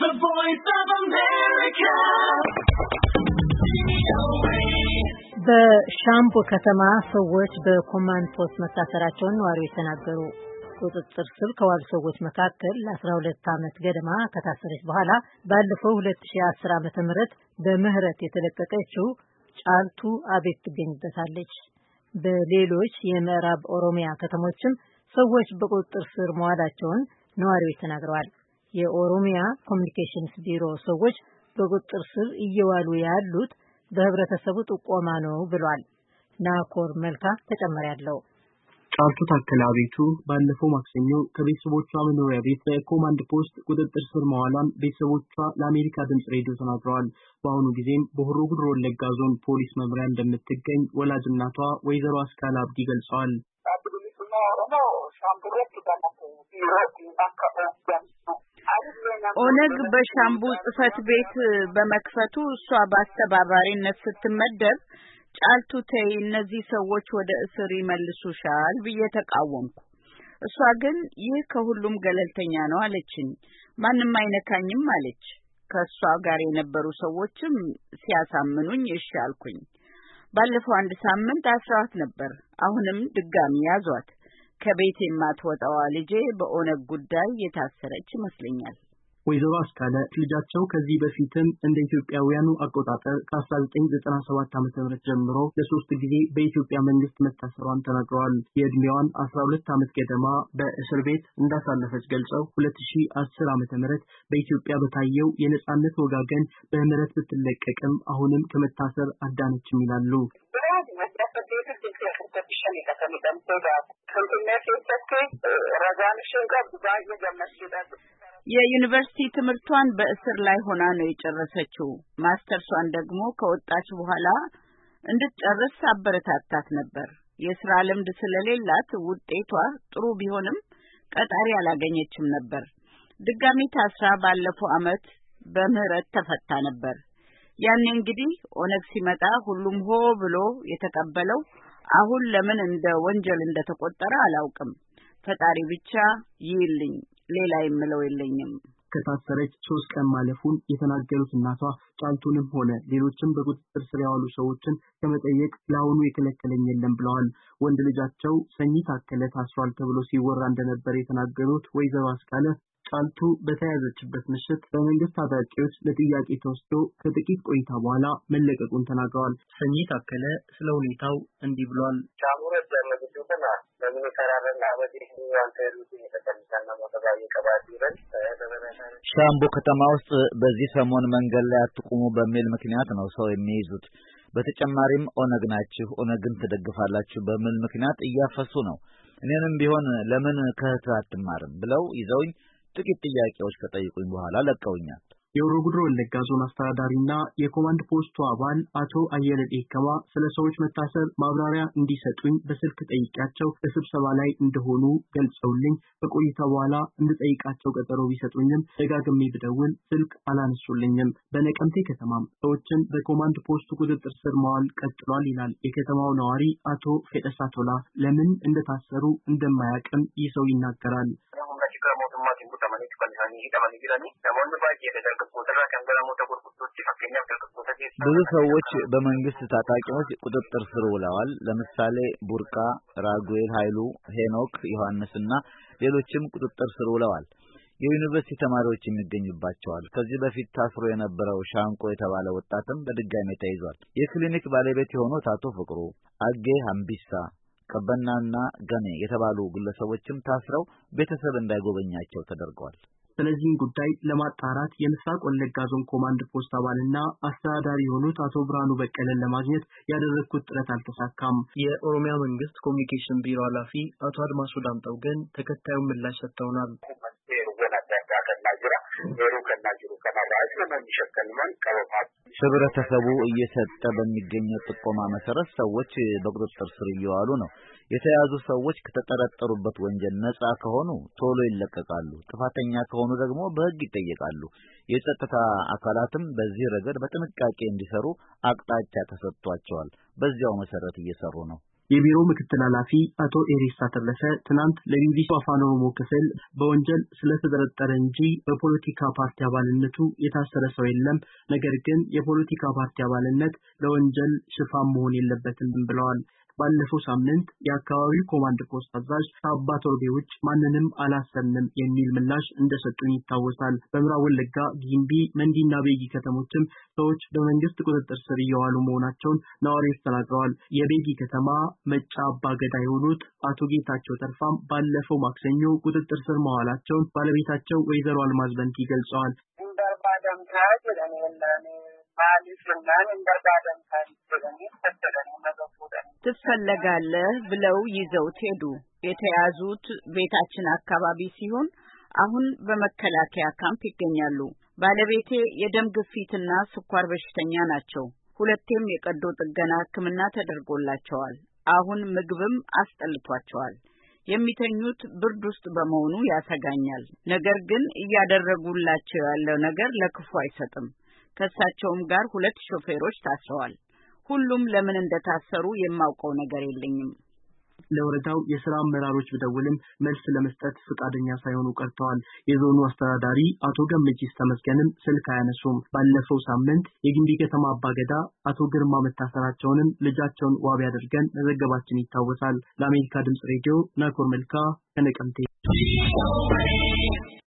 The Voice of America. በሻምቡ ከተማ ሰዎች በኮማንድ ፖስት መታሰራቸውን ነዋሪዎች ተናገሩ። ቁጥጥር ስር ከዋሉ ሰዎች መካከል ለ12 ዓመት ገደማ ከታሰረች በኋላ ባለፈው 2010 ዓ.ም በምህረት የተለቀቀችው ጫልቱ አቤት ትገኝበታለች። በሌሎች የምዕራብ ኦሮሚያ ከተሞችም ሰዎች በቁጥጥር ስር መዋላቸውን ነዋሪዎች ተናግረዋል። የኦሮሚያ ኮሚኒኬሽንስ ቢሮ ሰዎች በቁጥጥር ስር እየዋሉ ያሉት በህብረተሰቡ ጥቆማ ነው ብሏል። ናኮር መልካ ተጨማሪ አለው። ጫልቱ ታከለ አቤቱ ባለፈው ማክሰኞ ከቤተሰቦቿ መኖሪያ ቤት በኮማንድ ፖስት ቁጥጥር ስር መዋሏን ቤተሰቦቿ ለአሜሪካ ድምጽ ሬዲዮ ተናግረዋል። በአሁኑ ጊዜም በሆሮ ጉዱሩ ወለጋ ዞን ፖሊስ መምሪያ እንደምትገኝ ወላጅ እናቷ ወይዘሮ አስካላ አብዲ ገልጸዋል። ኦነግ በሻምቡ ጽፈት ቤት በመክፈቱ እሷ በአስተባባሪነት ስትመደብ ጫልቱ ተይ እነዚህ ሰዎች ወደ እስር ይመልሱሻል ብዬ ተቃወምኩ። እሷ ግን ይህ ከሁሉም ገለልተኛ ነው አለችኝ። ማንም አይነካኝም አለች። ከሷ ጋር የነበሩ ሰዎችም ሲያሳምኑኝ እሺ አልኩኝ። ባለፈው አንድ ሳምንት አስራት ነበር። አሁንም ድጋሚ ያዟት። ከቤት የማትወጣዋ ልጄ በኦነግ ጉዳይ የታሰረች ይመስለኛል። ወይዘሮ አስካለ ልጃቸው ከዚህ በፊትም እንደ ኢትዮጵያውያኑ አቆጣጠር ከ1997 ዓ.ም ጀምሮ ለሶስት ጊዜ በኢትዮጵያ መንግስት መታሰሯን ተናግረዋል። የእድሜዋን 12 ዓመት ገደማ በእስር ቤት እንዳሳለፈች ገልጸው 2010 ዓ.ም በኢትዮጵያ በታየው የነጻነት ወጋገን በምህረት ብትለቀቅም አሁንም ከመታሰር አዳነችም ይላሉ። የዩኒቨርሲቲ ትምህርቷን በእስር ላይ ሆና ነው የጨረሰችው። ማስተርሷን ደግሞ ከወጣች በኋላ እንድትጨርስ አበረታታት ነበር። የሥራ ልምድ ስለሌላት ውጤቷ ጥሩ ቢሆንም ቀጣሪ አላገኘችም ነበር። ድጋሚ ታስራ ባለፈው ዓመት በምህረት ተፈታ ነበር። ያኔ እንግዲህ ኦነግ ሲመጣ ሁሉም ሆ ብሎ የተቀበለው አሁን ለምን እንደ ወንጀል እንደተቆጠረ አላውቅም። ፈጣሪ ብቻ ይልኝ ሌላ የምለው የለኝም። ከታሰረች 3 ቀን ማለፉን የተናገሩት እናቷ ጫልቱንም ሆነ ሌሎችም በቁጥጥር ስር ያሉ ሰዎችን ከመጠየቅ ለአሁኑ የከለከለኝ የለም ብለዋል። ወንድ ልጃቸው ሰኚ ታከለ ታስሯል ተብሎ ሲወራ እንደነበር የተናገሩት ወይዘሮ አስካለ ጫልቱ በተያዘችበት ምሽት በመንግስት ታጣቂዎች ለጥያቄ ተወስዶ ከጥቂት ቆይታ በኋላ መለቀቁን ተናግረዋል። ሰኚ ታከለ ስለ ሁኔታው እንዲህ ብሏል። ሻምቡ ከተማ ውስጥ በዚህ ሰሞን መንገድ ላይ አትቁሙ በሚል ምክንያት ነው ሰው የሚይዙት። በተጨማሪም ኦነግ ናችሁ፣ ኦነግን ትደግፋላችሁ በሚል ምክንያት እያፈሱ ነው። እኔንም ቢሆን ለምን ከእህትህ አትማርም ብለው ይዘውኝ ጥቂት ጥያቄዎች ከጠይቁኝ በኋላ ለቀውኛል። የሆሮ ጉዱሩ ወለጋ ዞን አስተዳዳሪና የኮማንድ ፖስቱ አባል አቶ አየለ ዴከማ ስለ ሰዎች መታሰር ማብራሪያ እንዲሰጡኝ በስልክ ጠይቄያቸው በስብሰባ ላይ እንደሆኑ ገልጸውልኝ በቆይታ በኋላ እንድጠይቃቸው ቀጠሮ ቢሰጡኝም ደጋግሜ ብደውል ስልክ አላነሱልኝም። በነቀምቴ ከተማም ሰዎችን በኮማንድ ፖስቱ ቁጥጥር ስር መዋል ቀጥሏል ይላል የከተማው ነዋሪ አቶ ፌደሳ ቶላ። ለምን እንደታሰሩ እንደማያውቅም ይህ ሰው ይናገራል። ብዙ ሰዎች በመንግስት ታጣቂዎች ቁጥጥር ስር ውለዋል። ለምሳሌ ቡርቃ፣ ራጉኤል ኃይሉ፣ ሄኖክ ዮሐንስና ሌሎችም ቁጥጥር ስር ውለዋል። የዩኒቨርሲቲ ተማሪዎች የሚገኙባቸዋል። ከዚህ በፊት ታስሮ የነበረው ሻንቆ የተባለ ወጣትም በድጋሚ ተይዟል። የክሊኒክ ባለቤት የሆኑት አቶ ፍቅሩ አጌ ሀምቢሳ ቀበናና ገኔ የተባሉ ግለሰቦችም ታስረው ቤተሰብ እንዳይጎበኛቸው ተደርገዋል። ስለዚህ ጉዳይ ለማጣራት የምስራቅ ወለጋ ዞን ኮማንድ ፖስት አባልና አስተዳዳሪ የሆኑት አቶ ብርሃኑ በቀለን ለማግኘት ያደረኩት ጥረት አልተሳካም። የኦሮሚያ መንግስት ኮሚኒኬሽን ቢሮ ኃላፊ አቶ አድማሱ ዳምጠው ግን ተከታዩን ምላሽ ሰጥተውናል። ህብረተሰቡ እየሰጠ በሚገኘው ጥቆማ መሰረት ሰዎች በቁጥጥር ስር እየዋሉ ነው። የተያዙ ሰዎች ከተጠረጠሩበት ወንጀል ነፃ ከሆኑ ቶሎ ይለቀቃሉ። ጥፋተኛ ከሆኑ ደግሞ በህግ ይጠየቃሉ። የጸጥታ አካላትም በዚህ ረገድ በጥንቃቄ እንዲሰሩ አቅጣጫ ተሰጥቷቸዋል። በዚያው መሰረት እየሰሩ ነው። የቢሮው ምክትል ኃላፊ አቶ ኤሪሳ ተረፈ ትናንት ለቢቢሲ አፋን ኦሮሞ ክፍል በወንጀል ስለተጠረጠረ እንጂ በፖለቲካ ፓርቲ አባልነቱ የታሰረ ሰው የለም፣ ነገር ግን የፖለቲካ ፓርቲ አባልነት ለወንጀል ሽፋን መሆን የለበትም ብለዋል። ባለፈው ሳምንት የአካባቢው ኮማንድ ፖስት አዛዥ ከአባ ቶርቤ ውጭ ማንንም አላሰርንም የሚል ምላሽ እንደሰጡን ይታወሳል። በምዕራብ ወለጋ ጊምቢ፣ መንዲና ቤጊ ከተሞችም ሰዎች በመንግስት ቁጥጥር ስር እየዋሉ መሆናቸውን ነዋሪዎች ተናግረዋል። የቤጊ ከተማ መጫ አባ ገዳ የሆኑት አቶ ጌታቸው ተርፋም ባለፈው ማክሰኞ ቁጥጥር ስር መዋላቸውን ባለቤታቸው ወይዘሮ አልማዝ በንቲ ገልጸዋል። ትፈለጋለህ ብለው ይዘውት ሄዱ። የተያዙት ቤታችን አካባቢ ሲሆን አሁን በመከላከያ ካምፕ ይገኛሉ። ባለቤቴ የደም ግፊትና ስኳር በሽተኛ ናቸው። ሁለቴም የቀዶ ጥገና ሕክምና ተደርጎላቸዋል። አሁን ምግብም አስጠልቷቸዋል። የሚተኙት ብርድ ውስጥ በመሆኑ ያሰጋኛል። ነገር ግን እያደረጉላቸው ያለው ነገር ለክፉ አይሰጥም። ከሳቸውም ጋር 2 ሾፌሮች ታስረዋል። ሁሉም ለምን እንደታሰሩ የማውቀው ነገር የለኝም። ለወረዳው የሥራ አመራሮች ብደውልም መልስ ለመስጠት ፈቃደኛ ሳይሆኑ ቀርተዋል። የዞኑ አስተዳዳሪ አቶ ገመቺስ ተመስገንም ስልክ አያነሱም። ባለፈው ሳምንት የጊምቢ ከተማ አባገዳ አቶ ግርማ መታሰራቸውንም ልጃቸውን ዋቢ አድርገን መዘገባችን ይታወሳል። ለአሜሪካ ድምጽ ሬዲዮ ናኮር መልካ ከነቀምቴ